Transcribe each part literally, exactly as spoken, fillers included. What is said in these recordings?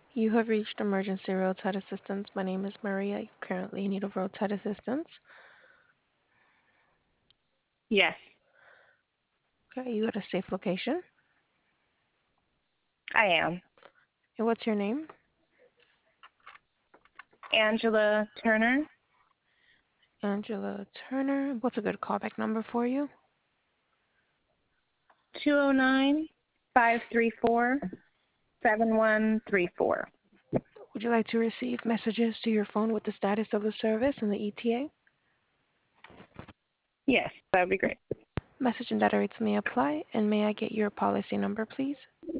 You have reached emergency roadside assistance. My name is Maria. You currently need a roadside assistance. Yes, Okay, you at a safe location. I am. And what's your name? Angela Turner, Angela Turner. What's a good callback number for you? two oh nine, five three four, seven one three four. Would you like to receive messages to your phone with the status of the service and the E T A? Yes, that would be great. Message and data rates may apply. And may I get your policy number, please?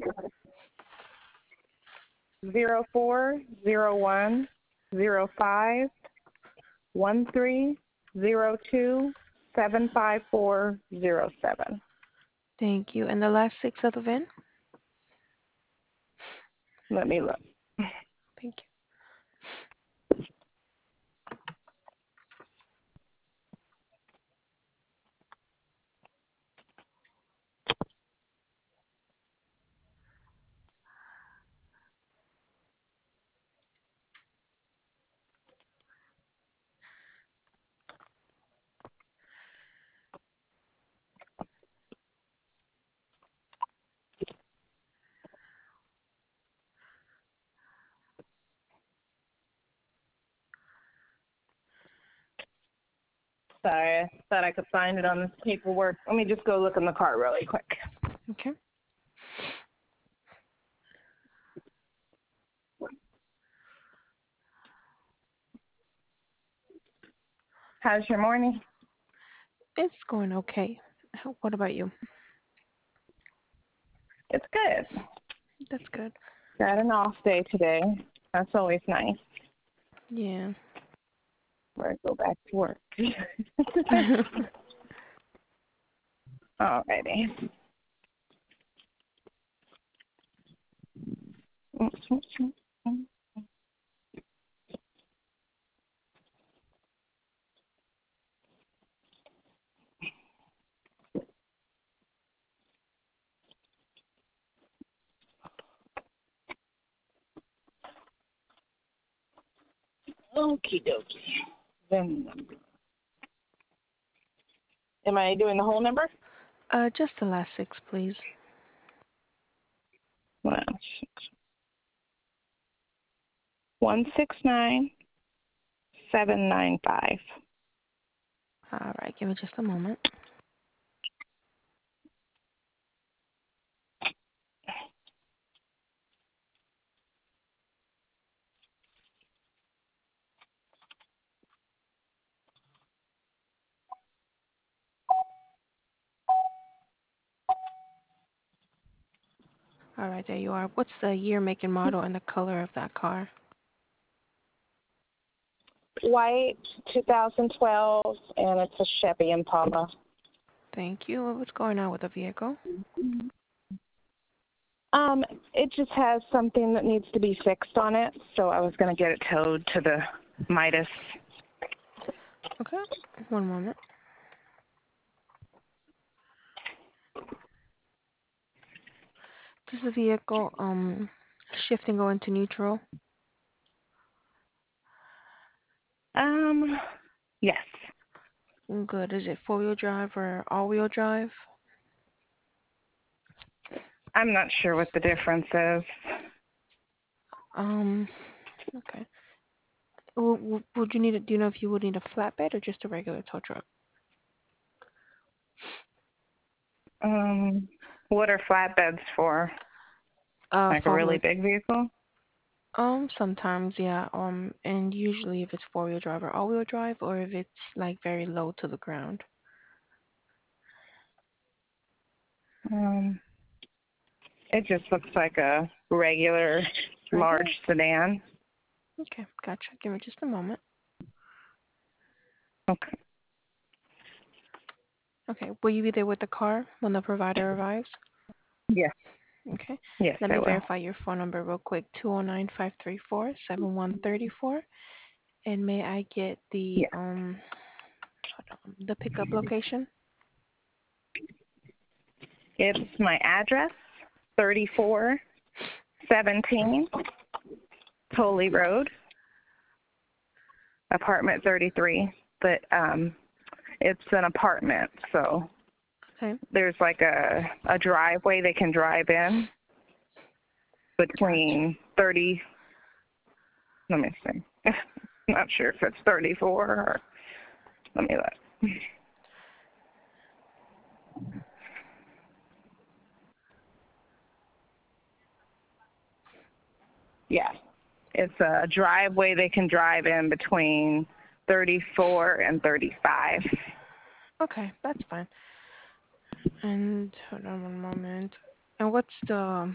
Zero four zero one zero five one three zero two seven five four zero seven. Thank you. And the last six of the V I N? Let me look. Thank you. Sorry, I thought I could find it on this paperwork. Let me just go look in the car really quick. Okay. How's your morning? It's going okay. How- What about you? It's good. That's good. Got an off day today. That's always nice. Yeah. Where I go back to work. Alrighty. Okie dokie. VIN number. Am I doing the whole number? uh, just the last six, please. One six one six nine seven nine five. All right. Give me just a moment. All right. There you are. What's the year, make, and model, and the color of that car? White, two thousand twelve, and it's a Chevy Impala. Thank you. What's going on with the vehicle? Um, it just has something that needs to be fixed on it, so I was going to get it towed to the Midas. Okay. One moment. Does the vehicle um shift and go into neutral? Um, yes. Good. Is it four-wheel drive or all-wheel drive? I'm not sure what the difference is. Um. Okay. W- w- would you need a, do you know if you would need a flatbed or just a regular tow truck? Um, what are flatbeds for? Uh, Like a really four-wheel. big vehicle? Um, sometimes, yeah. Um, and usually if it's four-wheel drive or all-wheel drive, or if it's like very low to the ground. Um, it just looks like a regular large Regular? sedan. Okay, gotcha. Give me just a moment. Okay. Okay, will you be there with the car when the provider arrives? Yes. Okay. Yes, Let I me will. verify your phone number real quick. two oh nine, five three four, seven one three four. And may I get the Yes. um hold on, the pickup location? It's my address, thirty-four seventeen Foley Road, apartment thirty-three. But um, it's an apartment, so Okay. there's like a, a driveway they can drive in Gotcha. between thirty, let me see. Not sure if it's thirty-four or, let me look. Yeah, it's a driveway they can drive in between thirty-four and thirty-five. Okay, that's fine. And hold on one moment. And what's the?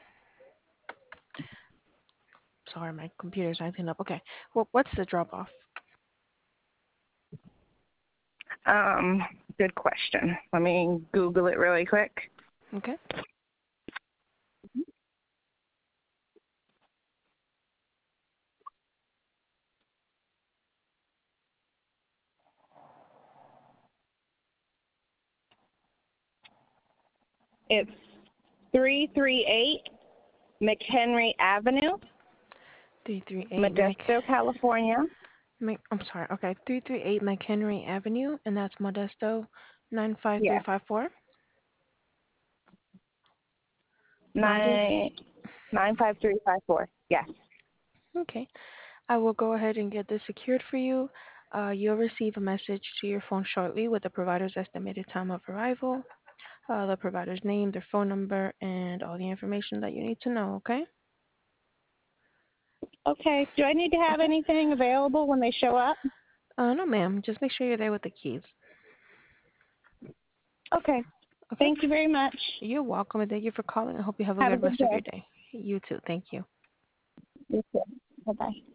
Sorry, my computer's acting up. Okay. Well, what's the drop off? Um, good question. Let me Google it really quick. Okay. It's three thirty-eight McHenry Avenue, Three three eight Mc. Modesto, California. Mc I'm sorry. Okay. Three three eight McHenry Avenue, and that's Modesto, nine five three Yes, five four. Got it. nine nine five three five four. Yes. Okay. I will go ahead and get this secured for you. Uh, you'll receive a message to your phone shortly with the provider's estimated time of arrival, uh, the provider's name, their phone number, and all the information that you need to know. Okay. Okay. Do I need to have Okay. anything available when they show up? Uh, no, ma'am. Just make sure you're there with the keys. Okay. Okay. Thank you very much. You're welcome, and thank you for calling. I hope you have a Have a good good rest of day. your day. You too. Thank you. You too. Bye bye.